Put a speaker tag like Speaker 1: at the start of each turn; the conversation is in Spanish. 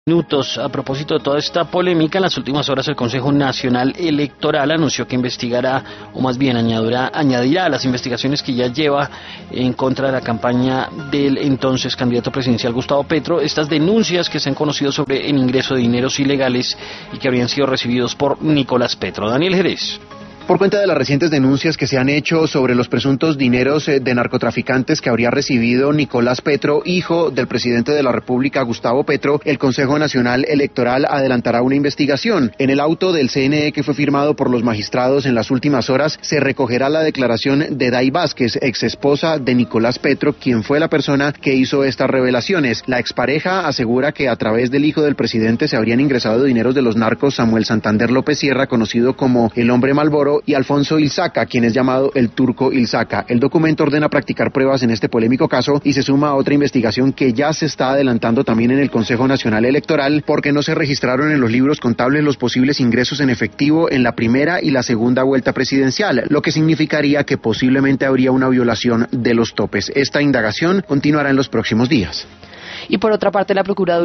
Speaker 1: Minutos. A propósito de toda esta polémica, en las últimas horas el Consejo Nacional Electoral anunció que investigará, o más bien añadirá a las investigaciones que ya lleva en contra de la campaña del entonces candidato presidencial Gustavo Petro, estas denuncias que se han conocido sobre el ingreso de dineros ilegales y que habrían sido recibidos por Nicolás Petro. Daniel Jerez.
Speaker 2: Por cuenta de las recientes denuncias que se han hecho sobre los presuntos dineros de narcotraficantes que habría recibido Nicolás Petro, hijo del presidente de la República, Gustavo Petro, el Consejo Nacional Electoral adelantará una investigación. En el auto del CNE que fue firmado por los magistrados en las últimas horas, se recogerá la declaración de Day Vázquez, exesposa de Nicolás Petro, quien fue la persona que hizo estas revelaciones. La expareja asegura que a través del hijo del presidente se habrían ingresado dineros de los narcos Samuel Santander López Sierra, conocido como el Hombre Malboro, y Alfonso Ilzaca, quien es llamado el Turco Ilzaca. El documento ordena practicar pruebas en este polémico caso y se suma a otra investigación que ya se está adelantando también en el Consejo Nacional Electoral, porque no se registraron en los libros contables los posibles ingresos en efectivo en la primera y la segunda vuelta presidencial, lo que significaría que posiblemente habría una violación de los topes. Esta indagación continuará en los próximos días.
Speaker 3: Y por otra parte, la Procuraduría